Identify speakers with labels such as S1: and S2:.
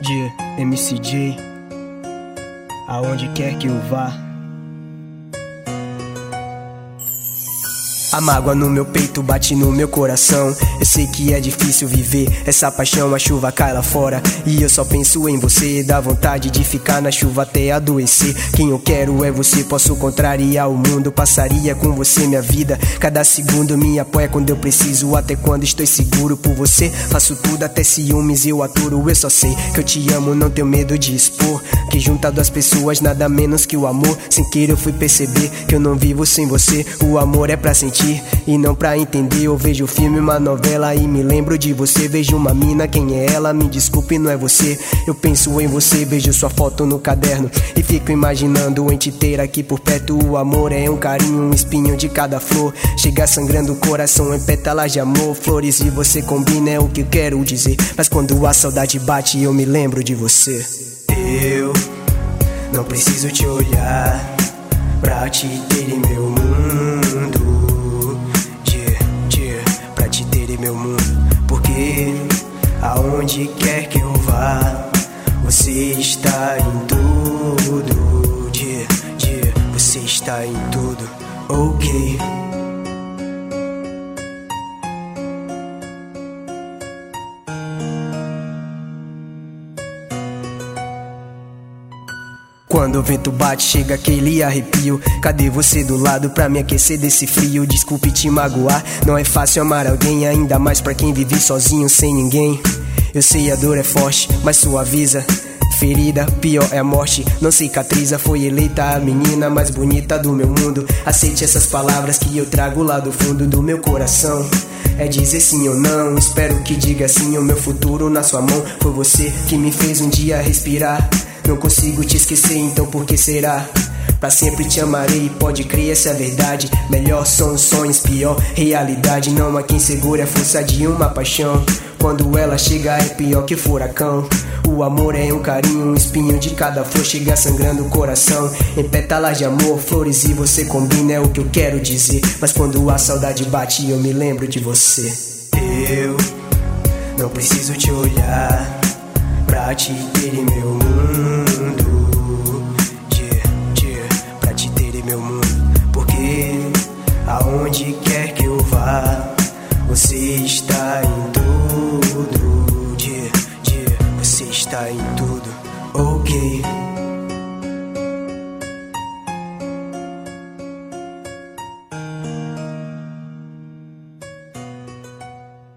S1: de MCJ, aonde quer que eu vá. A mágoa no meu peito bate no meu coração. Eu sei que é difícil viver essa paixão. A chuva cai lá fora e eu só penso em você. Dá vontade de ficar na chuva até adoecer. Quem eu quero é você, posso contrariar o mundo. Passaria com você minha vida. Cada segundo me apoia quando eu preciso. Até quando estou seguro por você. Faço tudo até ciúmes eu aturo. Eu só sei que eu te amo, não tenho medo de expor. Que junta duas pessoas nada menos que o amor. Sem querer eu fui perceber que eu não vivo sem você. O amor é pra sentir e não pra entender. Eu vejo filme, uma novela e me lembro de você. Vejo uma mina, quem é ela? Me desculpe, não é você. Eu penso em você, vejo sua foto no caderno e fico imaginando em te ter aqui por perto. O amor é um carinho, um espinho de cada flor. Chega sangrando o coração em pétalas de amor. Flores e você combina, é o que eu quero dizer. Mas quando a saudade bate eu me lembro de você. Eu não preciso te olhar pra te ter em meu mundo. Pra te ter em meu mundo. Porque aonde quer que eu vá, você está em tudo. Você está em tudo. Ok. Quando o vento bate, chega aquele arrepio. Cadê você do lado pra me aquecer desse frio? Desculpe te magoar, não é fácil amar alguém. Ainda mais pra quem vive sozinho, sem ninguém. Eu sei a dor é forte, mas suaviza. Ferida, pior é a morte, não cicatriza. Foi eleita a menina mais bonita do meu mundo. Aceite essas palavras que eu trago lá do fundo do meu coração. É dizer sim ou não, espero que diga sim. O meu futuro na sua mão. Foi você que me fez um dia respirar. Não consigo te esquecer, então por que será? Pra sempre te amarei, pode crer, essa é a verdade. Melhor são os sonhos, pior realidade. Não há quem segure a força de uma paixão. Quando ela chega é pior que furacão. O amor é um carinho, um espinho de cada flor. Chega sangrando o coração em pétalas de amor. Flores e você combina, é o que eu quero dizer. Mas quando a saudade bate eu me lembro de você. Eu não preciso te olhar pra te ter em meu mundo. Pra te ter em meu mundo. Porque aonde quer que eu vá, você está em